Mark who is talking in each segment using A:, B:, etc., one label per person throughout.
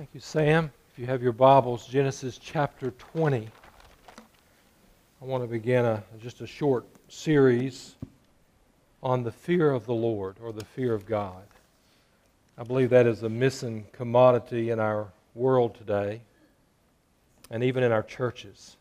A: Thank you, Sam. If you have your Bibles, Genesis chapter 20. I want to begin just a short series on the fear of the Lord, or the fear of God. I believe that is a missing commodity in our world today, and even in our churches.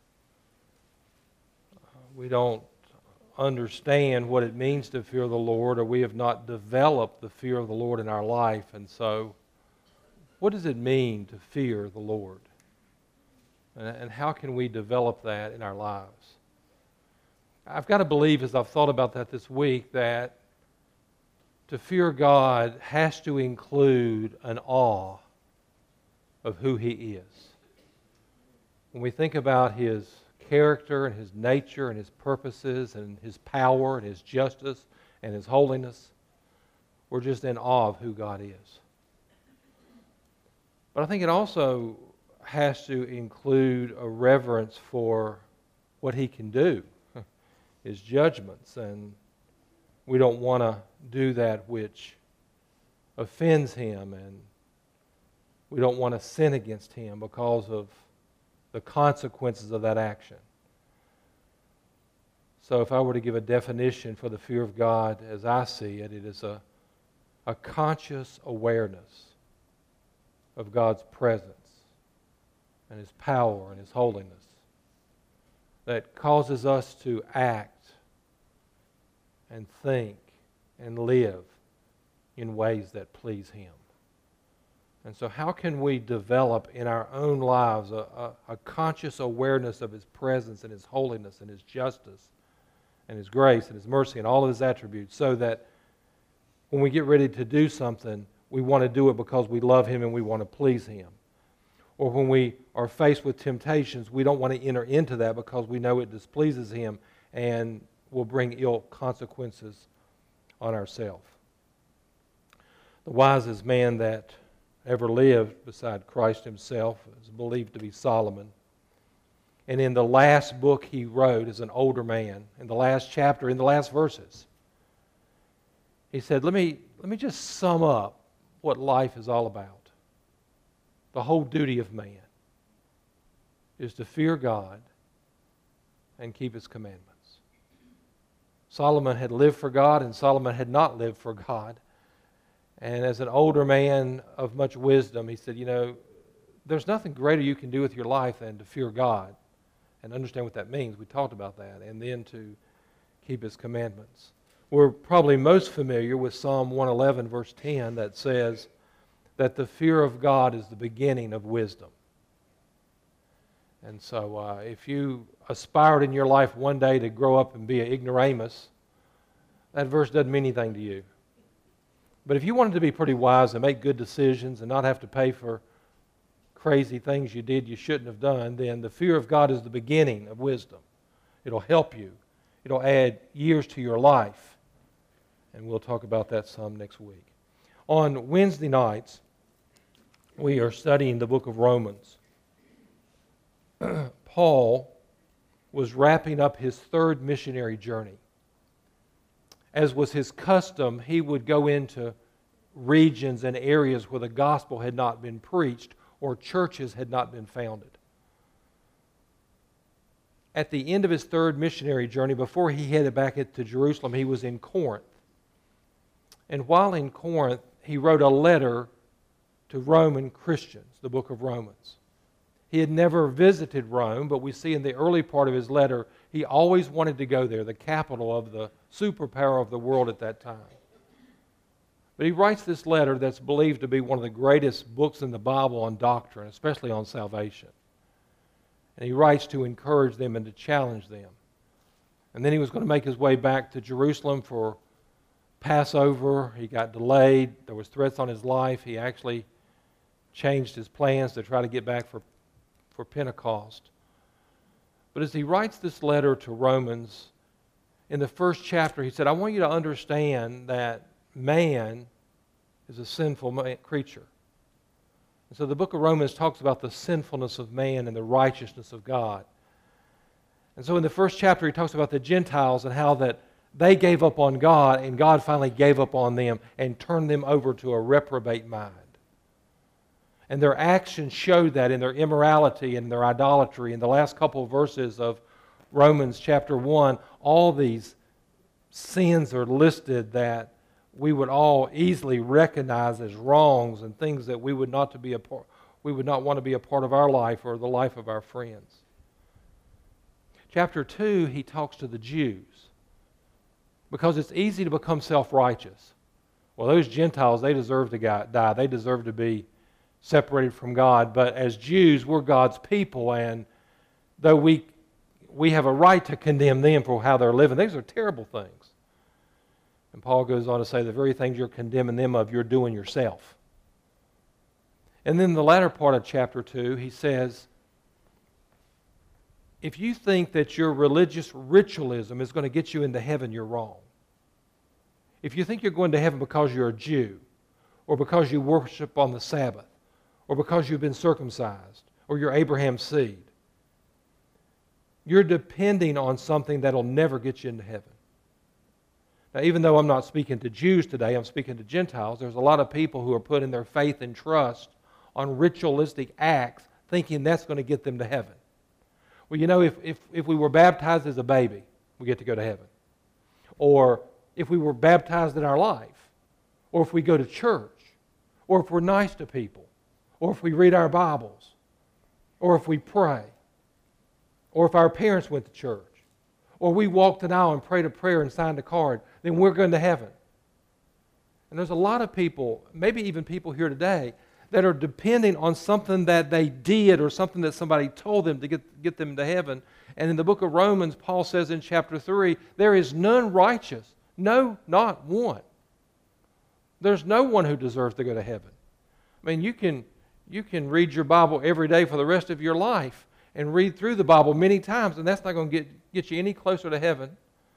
A: We don't understand what it means to fear the Lord, or we have not developed the fear of the Lord in our life, and so what does it mean to fear the Lord? And how can we develop that in our lives? I've got to believe, as I've thought about that this week, that to fear God has to include an awe of who He is. When we think about His character and His nature and His purposes and His power and His justice and His holiness, we're just in awe of who God is. But I think it also has to include a reverence for what He can do, His judgments, and we don't want to do that which offends Him, and we don't want to sin against Him because of the consequences of that action. So if I were to give a definition for the fear of God as I see it, it is a conscious awareness of God's presence and His power and His holiness that causes us to act and think and live in ways that please Him. And so how can we develop in our own lives a conscious awareness of His presence and His holiness and His justice and His grace and His mercy and all of His attributes, so that when we get ready to do something, we want to do it because we love Him and we want to please Him. Or when we are faced with temptations, we don't want to enter into that because we know it displeases Him and will bring ill consequences on ourselves. The wisest man that ever lived beside Christ Himself is believed to be Solomon. And in the last book he wrote as an older man, in the last chapter, in the last verses, he said, let me just sum up what life is all about. The whole duty of man is to fear God and keep His commandments. Solomon had lived for God, and Solomon had not lived for God. And as an older man of much wisdom, he said, there's nothing greater you can do with your life than to fear God and understand what that means. We talked about that. And then to keep His commandments. We're probably most familiar with Psalm 111, verse 10, that says that the fear of God is the beginning of wisdom. And so if you aspired in your life one day to grow up and be an ignoramus, that verse doesn't mean anything to you. But if you wanted to be pretty wise and make good decisions and not have to pay for crazy things you did you shouldn't have done, then the fear of God is the beginning of wisdom. It'll help you. It'll add years to your life. And we'll talk about that some next week. On Wednesday nights, we are studying the book of Romans. Paul was wrapping up his third missionary journey. As was his custom, he would go into regions and areas where the gospel had not been preached or churches had not been founded. At the end of his third missionary journey, before he headed back to Jerusalem, he was in Corinth. And while in Corinth, he wrote a letter to Roman Christians, the book of Romans. He had never visited Rome, but we see in the early part of his letter, he always wanted to go there, the capital of the superpower of the world at that time. But he writes this letter that's believed to be one of the greatest books in the Bible on doctrine, especially on salvation. And he writes to encourage them and to challenge them. And then he was going to make his way back to Jerusalem for Passover. He got delayed. There was threats on his life. He actually changed his plans to try to get back for Pentecost. But as he writes this letter to Romans, in the first chapter, he said, I want you to understand that man is a sinful creature. And so the book of Romans talks about the sinfulness of man and the righteousness of God. And so in the first chapter, he talks about the Gentiles and how that they gave up on God, and God finally gave up on them and turned them over to a reprobate mind. And their actions showed that in their immorality and their idolatry. In the last couple of verses of Romans chapter 1, all these sins are listed that we would all easily recognize as wrongs and things that we would not want to be a part of our life or the life of our friends. Chapter 2, he talks to the Jews because it's easy to become self-righteous. Well, those Gentiles, they deserve to die. They deserve to be separated from God. But as Jews, we're God's people, and though we have a right to condemn them for how they're living, these are terrible things. And Paul goes on to say the very things you're condemning them of, you're doing yourself. And then the latter part of chapter 2, he says, if you think that your religious ritualism is going to get you into heaven, you're wrong. If you think you're going to heaven because you're a Jew, or because you worship on the Sabbath, or because you've been circumcised, or you're Abraham's seed, you're depending on something that'll never get you into heaven. Now, even though I'm not speaking to Jews today, I'm speaking to Gentiles, there's a lot of people who are putting their faith and trust on ritualistic acts, thinking that's going to get them to heaven. Well, you know, if we were baptized as a baby, we get to go to heaven. Or if we were baptized in our life, or if we go to church, or if we're nice to people, or if we read our Bibles, or if we pray, or if our parents went to church, or we walked an aisle and prayed a prayer and signed a card, then we're going to heaven. And there's a lot of people, maybe even people here today, that are depending on something that they did or something that somebody told them to get them to heaven. And in the book of Romans, Paul says in chapter 3, there is none righteous, no, not one. There's no one who deserves to go to heaven. I mean, you can read your Bible every day for the rest of your life and read through the Bible many times, and that's not going to get you any closer to heaven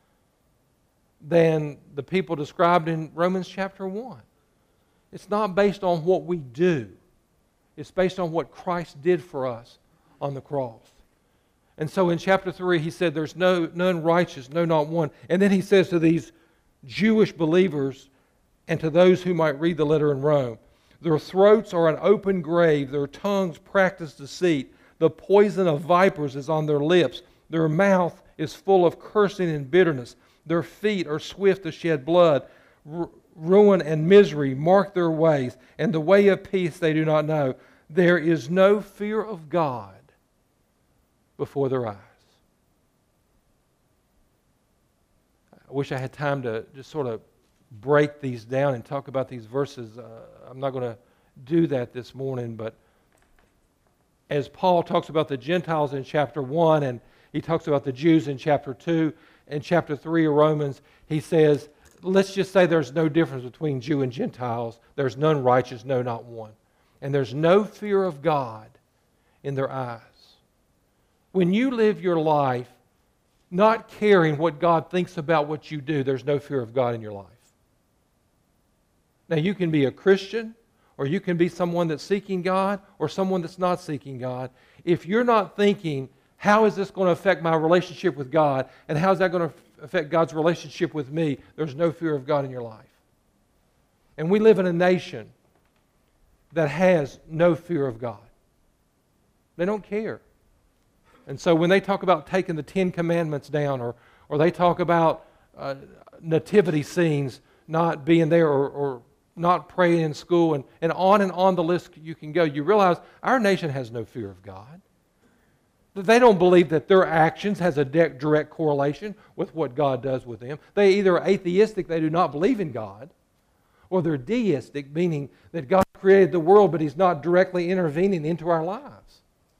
A: than the people described in Romans chapter 1. It's not based on what we do. It's based on what Christ did for us on the cross. And so in chapter 3, he said, there's none righteous, no, not one. And then he says to these Jewish believers and to those who might read the letter in Rome, their throats are an open grave, their tongues practice deceit, the poison of vipers is on their lips, their mouth is full of cursing and bitterness, their feet are swift to shed blood, ruin and misery mark their ways, and the way of peace they do not know. There is no fear of God before their eyes. I wish I had time to just sort of break these down and talk about these verses. I'm not going to do that this morning, but as Paul talks about the Gentiles in chapter 1, and he talks about the Jews in chapter 2, in chapter 3 of Romans, he says, let's just say there's no difference between Jew and Gentiles. There's none righteous, no, not one. And there's no fear of God in their eyes. When you live your life not caring what God thinks about what you do, there's no fear of God in your life. Now, you can be a Christian, or you can be someone that's seeking God, or someone that's not seeking God. If you're not thinking, how is this going to affect my relationship with God, and how is that going to affect God's relationship with me, there's no fear of God in your life. And we live in a nation that has no fear of God. They don't care. And so when they talk about taking the 10 Commandments down, or they talk about nativity scenes not being there, or not praying in school, and on the list you can go, you realize our nation has no fear of God. They don't believe that their actions has a direct correlation with what God does with them. They either are atheistic, they do not believe in God, or they're deistic, meaning that God created the world, but He's not directly intervening into our lives.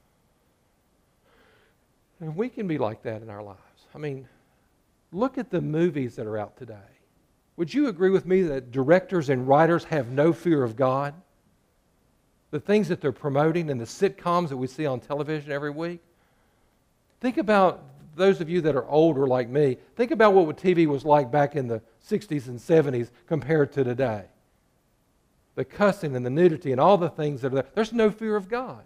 A: And we can be like that in our lives. I mean, look at the movies that are out today. Would you agree with me that directors and writers have no fear of God? The things that they're promoting and the sitcoms that we see on television every week. Think about those of you that are older like me. Think about what TV was like back in the 60s and 70s compared to today. The cussing and the nudity and all the things that are there. There's no fear of God.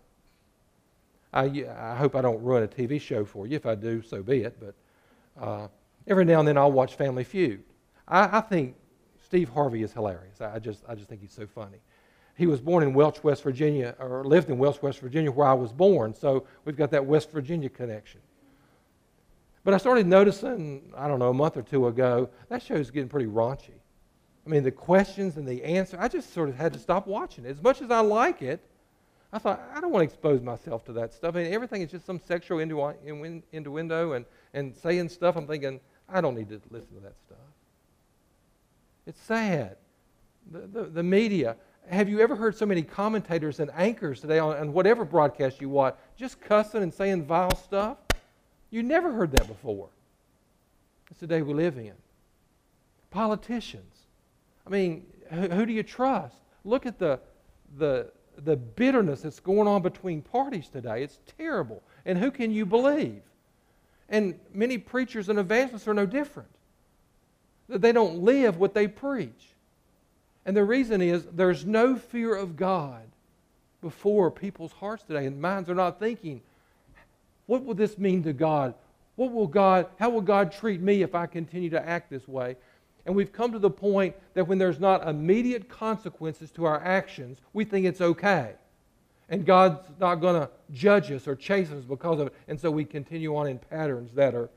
A: I hope I don't ruin a TV show for you. If I do, so be it. But every now and then I'll watch Family Feud. I think Steve Harvey is hilarious. I just think he's so funny. he was born in Welch, West Virginia, or lived in Welch, West Virginia, where I was born. So we've got that West Virginia connection. But I started noticing, I don't know, a month or two ago, that show's getting pretty raunchy. I mean, the questions and the answers, I just sort of had to stop watching it. As much as I like it, I thought, I don't want to expose myself to that stuff. I mean, everything is just some sexual innuendo and saying stuff. I'm thinking, I don't need to listen to that stuff. It's sad. The media. Have you ever heard so many commentators and anchors today on whatever broadcast you watch just cussing and saying vile stuff? You never heard that before. It's the day we live in. Politicians. I mean, who do you trust? Look at the bitterness that's going on between parties today. It's terrible. And who can you believe? And many preachers and evangelists are no different. They don't live what they preach. And the reason is there's no fear of God before people's hearts today, and minds are not thinking, what will this mean to God? How will God treat me if I continue to act this way? And we've come to the point that when there's not immediate consequences to our actions, we think it's okay. And God's not going to judge us or chase us because of it. And so we continue on in patterns that are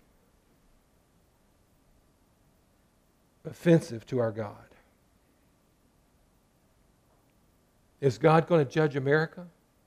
A: offensive to our God. Is God going to judge America?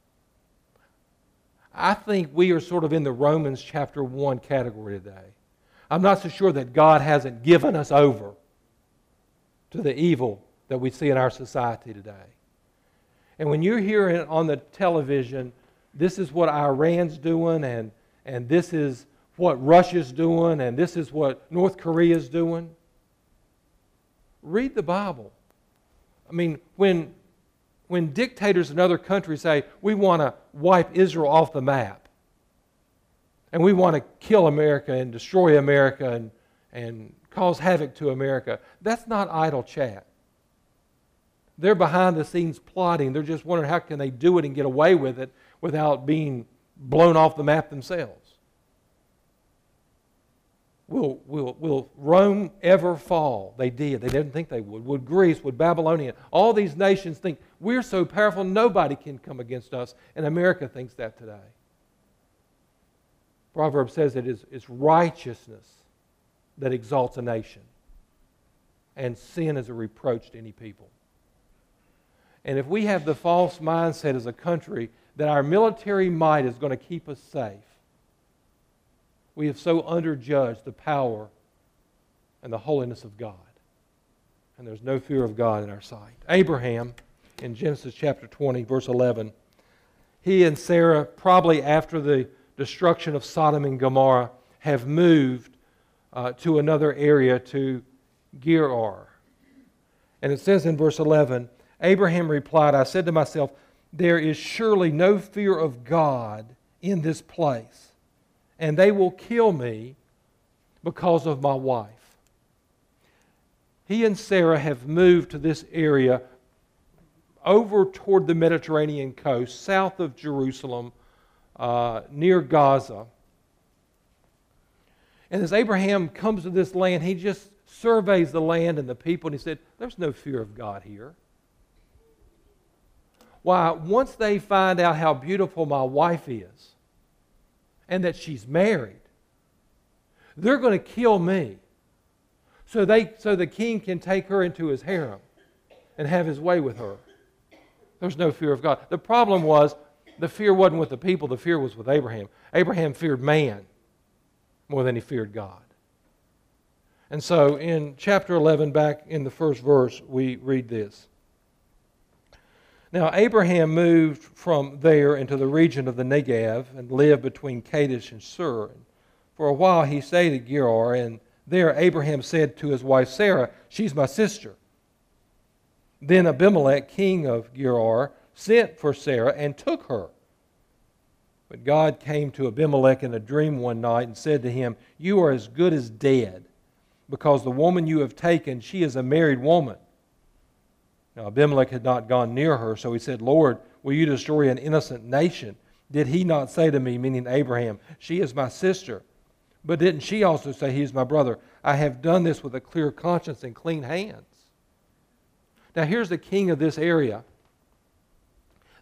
A: I think we are sort of in the Romans chapter 1 category today. I'm not so sure that God hasn't given us over to the evil that we see in our society today. And when you're hearing on the television, this is what Iran's doing, and this is what Russia's doing, and this is what North Korea's doing, read the Bible. I mean, when dictators in other countries say, we want to wipe Israel off the map, and we want to kill America and destroy America and cause havoc to America, that's not idle chat. They're behind the scenes plotting. They're just wondering how can they do it and get away with it without being blown off the map themselves. Will Rome ever fall? They did. They didn't think they would. Would Greece? Would Babylonia? All these nations think, we're so powerful, nobody can come against us. And America thinks that today. Proverbs says it's righteousness that exalts a nation. And sin is a reproach to any people. And if we have the false mindset as a country that our military might is going to keep us safe, we have so underjudged the power and the holiness of God. And there's no fear of God in our sight. Abraham, in Genesis chapter 20, verse 11, he and Sarah, probably after the destruction of Sodom and Gomorrah, have moved to another area, to Gerar. And it says in verse 11, Abraham replied, I said to myself, there is surely no fear of God in this place, and they will kill me because of my wife. He and Sarah have moved to this area over toward the Mediterranean coast, south of Jerusalem, near Gaza. And as Abraham comes to this land, he just surveys the land and the people, and he said, there's no fear of God here. Why, once they find out how beautiful my wife is and that she's married, they're going to kill me so the king can take her into his harem and have his way with her. There's no fear of God. The problem was, the fear wasn't with the people, the fear was with Abraham. Abraham feared man more than he feared God. And so in chapter 11, back in the first verse, we read this. Now Abraham moved from there into the region of the Negev and lived between Kadesh and Shur. And for a while he stayed at Gerar, and there Abraham said to his wife Sarah, she's my sister. Then Abimelech, king of Gerar, sent for Sarah and took her. But God came to Abimelech in a dream one night and said to him, you are as good as dead, because the woman you have taken, she is a married woman. Now Abimelech had not gone near her, so he said, Lord, will you destroy an innocent nation? Did he not say to me, meaning Abraham, she is my sister? But didn't she also say, he is my brother? I have done this with a clear conscience and clean hands. Now here's the king of this area,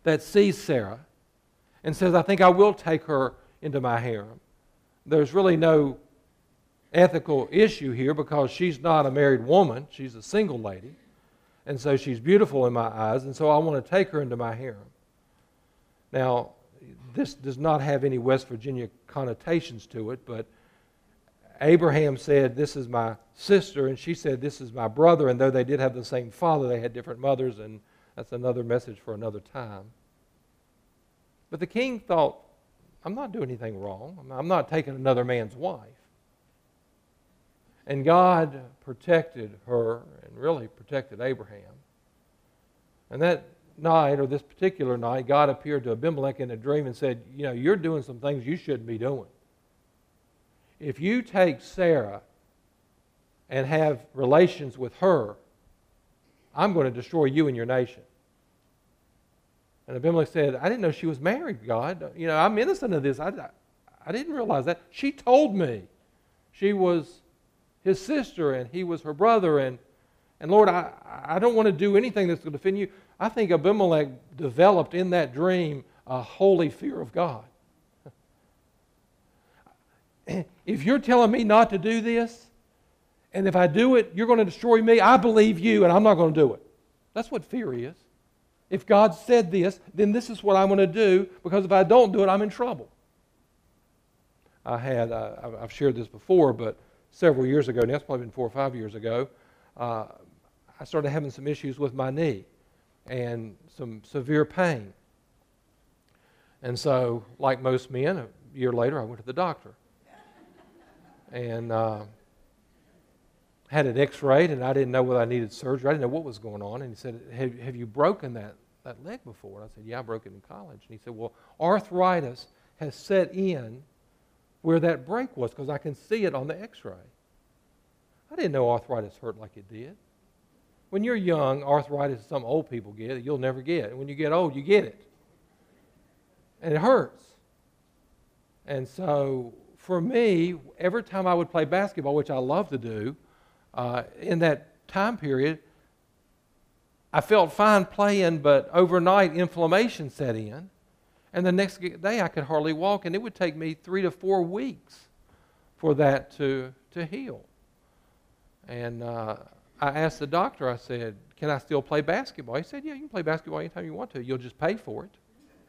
A: that sees Sarah and says, I think I will take her into my harem. There's really no ethical issue here because she's not a married woman. She's a single lady. And so she's beautiful in my eyes, and so I want to take her into my harem. Now, this does not have any West Virginia connotations to it, but Abraham said, this is my sister, and she said, this is my brother, and though they did have the same father, they had different mothers, and that's another message for another time. But the king thought, I'm not doing anything wrong. I'm not taking another man's wife. And God protected her and really protected Abraham. And that night, or this particular night, God appeared to Abimelech in a dream and said, you know, you're doing some things you shouldn't be doing. If you take Sarah and have relations with her, I'm going to destroy you and your nation. And Abimelech said, I didn't know she was married, God. You know, I'm innocent of this. I didn't realize that. She told me she was his sister and he was her brother. And Lord, I don't want to do anything that's going to offend you. I think Abimelech developed in that dream a holy fear of God. If you're telling me not to do this, and if I do it, you're going to destroy me, I believe you, and I'm not going to do it. That's what fear is. If God said this, then this is what I'm going to do, because if I don't do it, I'm in trouble. I've shared this before, but several years ago, now it's probably been 4 or 5 years ago, I started having some issues with my knee and some severe pain. And so, like most men, a year later I went to the doctor and had it x-rayed, and I didn't know whether I needed surgery. I didn't know what was going on. And he said, have you broken that leg before? And I said, yeah, I broke it in college. And he said, well, arthritis has set in where that break was because I can see it on the x-ray. I didn't know arthritis hurt like it did. When you're young, arthritis is something old people get that you'll never get. And when you get old, you get it. And it hurts. And so for me, every time I would play basketball, which I love to do, in that time period, I felt fine playing, but overnight inflammation set in. And the next day I could hardly walk, and it would take me 3 to 4 weeks for that to heal. And I asked the doctor, I said, can I still play basketball? He said, yeah, you can play basketball anytime you want to. You'll just pay for it.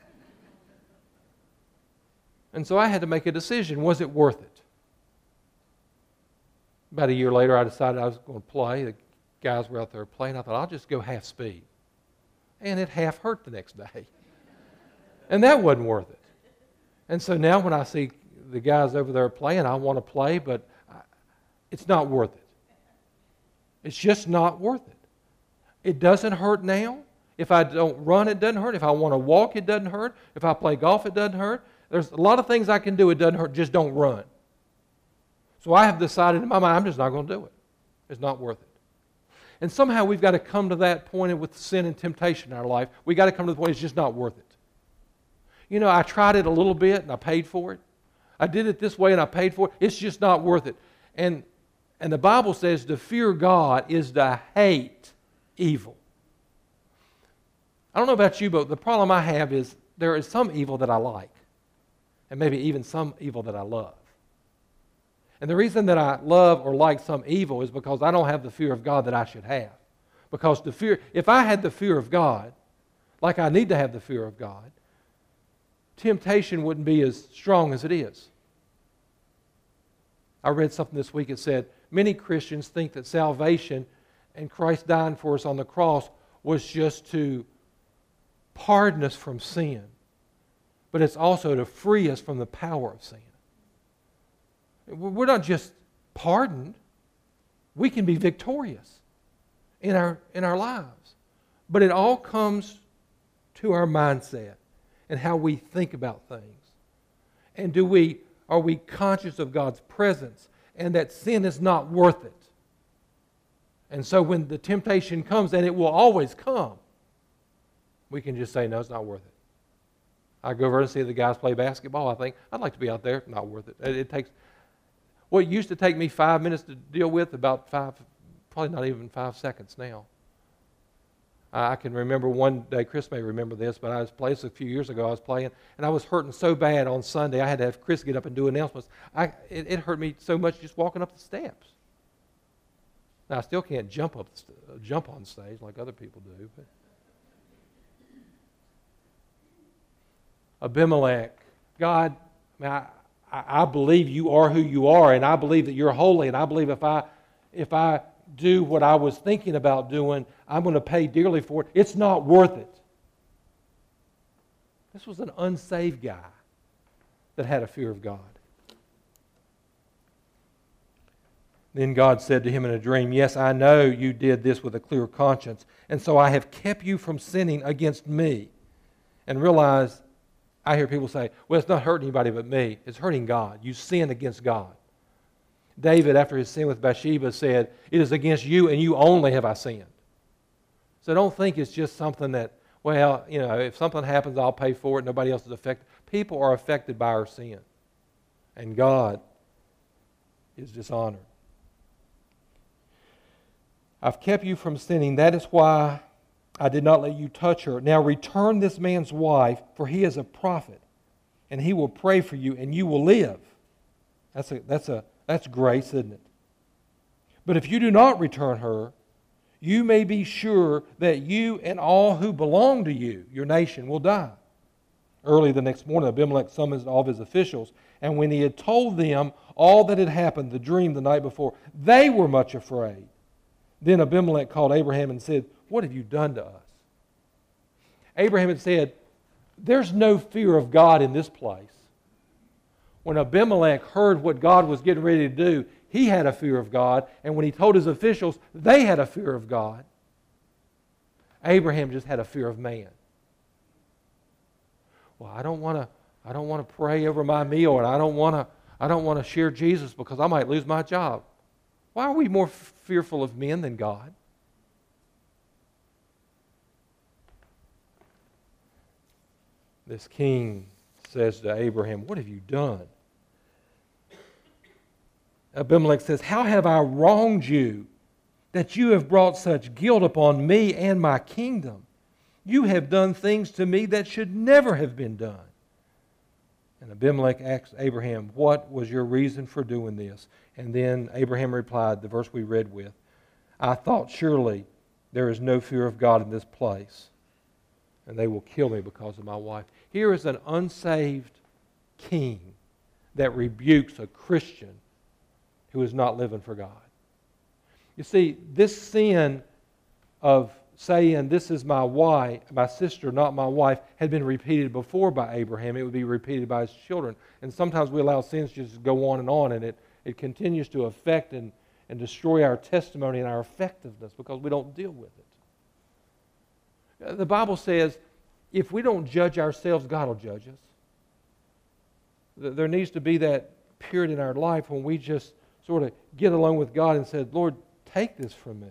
A: And so I had to make a decision. Was it worth it? About a year later, I decided I was going to play. The guys were out there playing. I thought, I'll just go half speed. And it half hurt the next day. And that wasn't worth it. And so now when I see the guys over there playing, I want to play, but it's not worth it. It's just not worth it. It doesn't hurt now. If I don't run, it doesn't hurt. If I want to walk, it doesn't hurt. If I play golf, it doesn't hurt. There's a lot of things I can do, it doesn't hurt, just don't run. So I have decided in my mind, I'm just not going to do it. It's not worth it. And somehow we've got to come to that point with sin and temptation in our life. We've got to come to the point it's just not worth it. You know, I tried it a little bit and I paid for it. I did it this way and I paid for it. It's just not worth it. And the Bible says to fear God is to hate evil. I don't know about you, but the problem I have is there is some evil that I like. And maybe even some evil that I love. And the reason that I love or like some evil is because I don't have the fear of God that I should have. Because if I had the fear of God, like I need to have the fear of God, temptation wouldn't be as strong as it is. I read something this week that said, many Christians think that salvation and Christ dying for us on the cross was just to pardon us from sin, but it's also to free us from the power of sin. We're not just pardoned. We can be victorious in our lives. But it all comes to our mindset and how we think about things. And are we conscious of God's presence and that sin is not worth it? And so when the temptation comes, and it will always come, we can just say, no, it's not worth it. I go over and see the guys play basketball. I think, I'd like to be out there. Not worth it. It takes, what used to take me 5 minutes to deal with, about probably not even 5 seconds now. I can remember one day, Chris may remember this, but I was playing a few years ago, I was playing, and I was hurting so bad on Sunday, I had to have Chris get up and do announcements. It hurt me so much just walking up the steps. Now, I still can't jump on stage like other people do. But Abimelech, God, I believe you are who you are, and I believe that you're holy, and I believe if I do what I was thinking about doing, I'm going to pay dearly for it. It's not worth it. This was an unsaved guy that had a fear of God. Then God said to him in a dream, yes, I know you did this with a clear conscience, and so I have kept you from sinning against me. And realize, I hear people say, well, it's not hurting anybody but me. It's hurting God. You sin against God. David, after his sin with Bathsheba, said, it is against you and you only have I sinned. So don't think it's just something that, well, if something happens, I'll pay for it. Nobody else is affected. People are affected by our sin. And God is dishonored. I've kept you from sinning. That is why I did not let you touch her. Now return this man's wife, for he is a prophet, and he will pray for you, and you will live. That's grace, isn't it? But if you do not return her, you may be sure that you and all who belong to you, your nation, will die. Early the next morning, Abimelech summoned all of his officials, and when he had told them all that had happened, the dream the night before, they were much afraid. Then Abimelech called Abraham and said, what have you done to us? Abraham had said, there's no fear of God in this place. When Abimelech heard what God was getting ready to do, he had a fear of God. And when he told his officials, they had a fear of God. Abraham just had a fear of man. Well, I don't want to pray over my meal, and I don't want to share Jesus because I might lose my job. Why are we more fearful of men than God? This king says to Abraham, what have you done? Abimelech says, how have I wronged you that you have brought such guilt upon me and my kingdom? You have done things to me that should never have been done. And Abimelech asked Abraham, what was your reason for doing this? And then Abraham replied, the verse we read with, I thought surely there is no fear of God in this place, and they will kill me because of my wife. Here is an unsaved king that rebukes a Christian who is not living for God. You see, this sin of saying, this is my wife, my sister, not my wife, had been repeated before by Abraham. It would be repeated by his children. And sometimes we allow sins just to go on, and it continues to affect and destroy our testimony and our effectiveness because we don't deal with it. The Bible says, if we don't judge ourselves, God will judge us. There needs to be that period in our life when we just sort of get along with God and said, Lord, take this from me.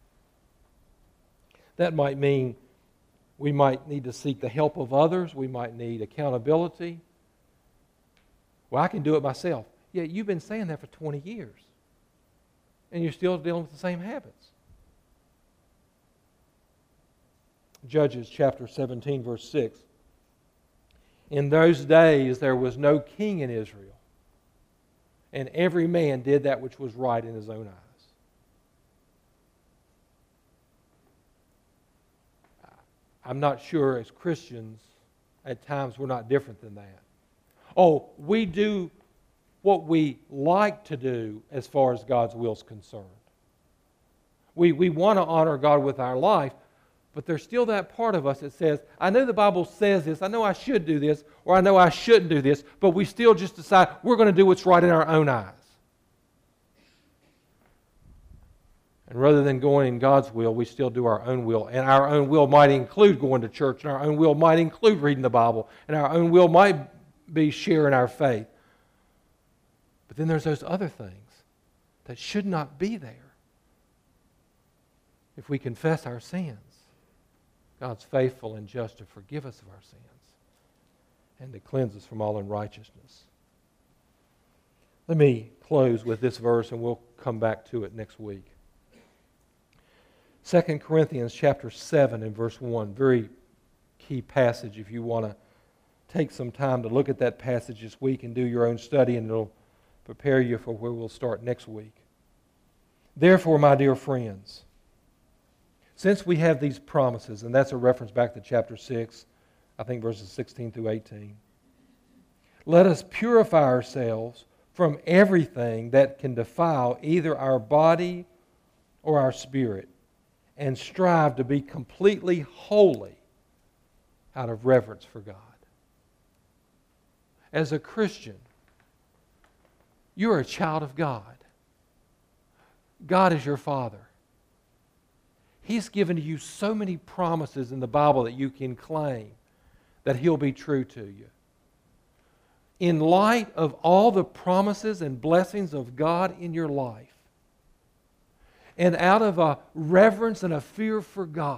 A: That might mean we might need to seek the help of others. We might need accountability. Well, I can do it myself. Yeah, you've been saying that for 20 years. And you're still dealing with the same habits. Judges chapter 17, verse 6. In those days there was no king in Israel, and every man did that which was right in his own eyes. I'm not sure as Christians, at times we're not different than that. Oh, we do what we like to do as far as God's will is concerned. We want to honor God with our life, but there's still that part of us that says, I know the Bible says this, I know I should do this, or I know I shouldn't do this, but we still just decide we're going to do what's right in our own eyes. And rather than going in God's will, we still do our own will. And our own will might include going to church, and our own will might include reading the Bible, and our own will might be sharing our faith. But then there's those other things that should not be there. If we confess our sins, God's faithful and just to forgive us of our sins and to cleanse us from all unrighteousness. Let me close with this verse, and we'll come back to it next week. 2 Corinthians chapter 7 and verse 1, very key passage if you want to take some time to look at that passage this week and do your own study, and it'll prepare you for where we'll start next week. Therefore, my dear friends, since we have these promises, and that's a reference back to chapter 6, I think verses 16 through 18, let us purify ourselves from everything that can defile either our body or our spirit, and strive to be completely holy out of reverence for God. As a Christian, you're a child of God. God is your Father. He's given you so many promises in the Bible that you can claim that He'll be true to you. In light of all the promises and blessings of God in your life, and out of a reverence and a fear for God,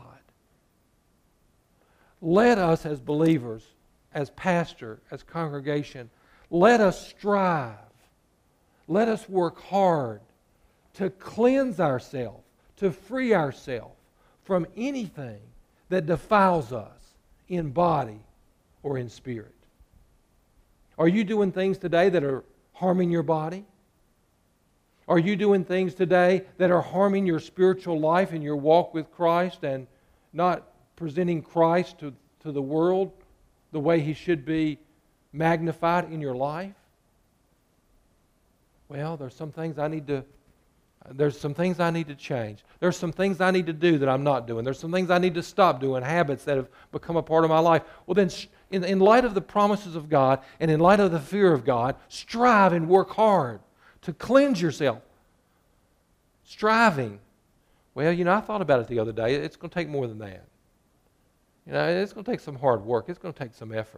A: let us as believers, as pastor, as congregation, let us strive, let us work hard to cleanse ourselves, to free ourselves from anything that defiles us in body or in spirit. Are you doing things today that are harming your body? Are you doing things today that are harming your spiritual life and your walk with Christ and not presenting Christ to the world the way He should be magnified in your life? Well, there's some things I need to change. There's some things I need to do that I'm not doing. There's some things I need to stop doing, habits that have become a part of my life. Well, then, in light of the promises of God and in light of the fear of God, strive and work hard to cleanse yourself. Striving. Well, I thought about it the other day. It's going to take more than that. It's going to take some hard work. It's going to take some effort.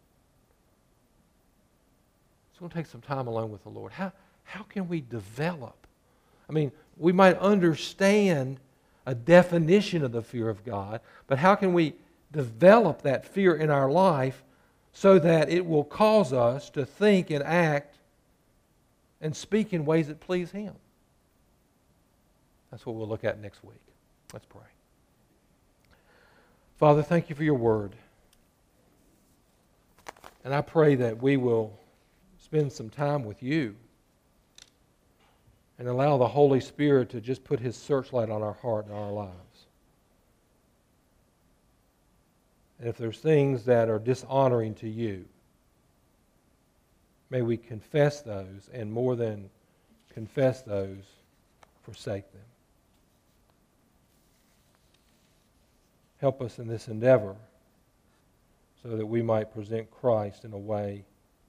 A: It's going to take some time alone with the Lord. How can we develop? We might understand a definition of the fear of God, but how can we develop that fear in our life so that it will cause us to think and act and speak in ways that please Him? That's what we'll look at next week. Let's pray. Father, thank You for Your Word. And I pray that we will spend some time with You and allow the Holy Spirit to just put His searchlight on our heart and our lives. And if there's things that are dishonoring to You, may we confess those, and more than confess those, forsake them. Help us in this endeavor so that we might present Christ in a way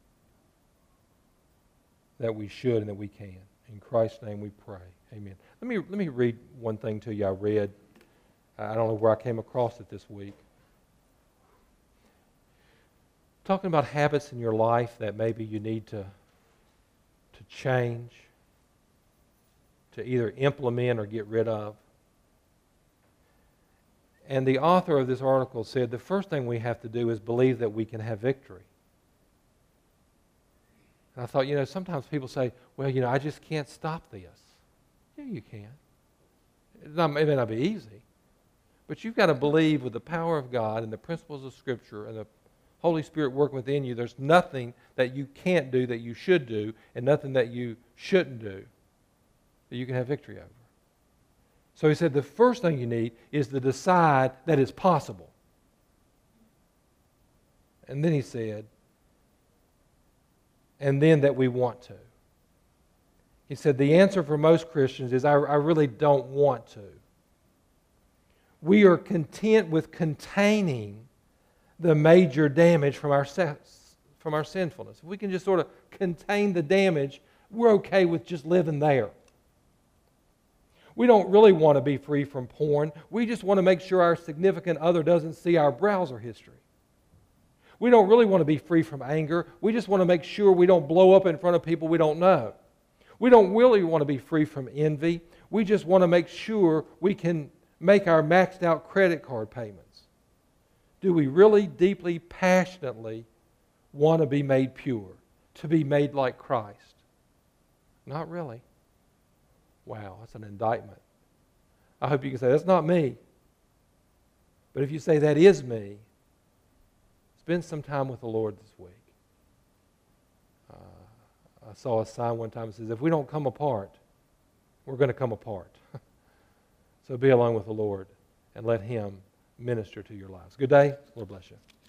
A: that we should and that we can. In Christ's name we pray. Amen. Let me read one thing to you I read. I don't know where I came across it this week. Talking about habits in your life that maybe you need to change, to either implement or get rid of. And the author of this article said the first thing we have to do is believe that we can have victory. And I thought, sometimes people say, well, I just can't stop this. Yeah, you can. It may not be easy. But you've got to believe with the power of God and the principles of Scripture and the Holy Spirit working within you, there's nothing that you can't do that you should do, and nothing that you shouldn't do that you can have victory over. So he said the first thing you need is to decide that it's possible. And then he said, and then that we want to. He said the answer for most Christians is I really don't want to. We are content with containing the major damage from our sinfulness. If we can just sort of contain the damage, we're okay with just living there. We don't really want to be free from porn. We just want to make sure our significant other doesn't see our browser history. We don't really want to be free from anger. We just want to make sure we don't blow up in front of people we don't know. We don't really want to be free from envy. We just want to make sure we can make our maxed out credit card payments. Do we really deeply, passionately want to be made pure, to be made like Christ? Not really. Wow, that's an indictment I hope you can say, that's not me. But if you say, that is me, spend some time with the Lord this week. I saw a sign one time that says, if we don't come apart, we're going to come apart. So be alone with the Lord and let Him minister to your lives. Good day. Lord bless you.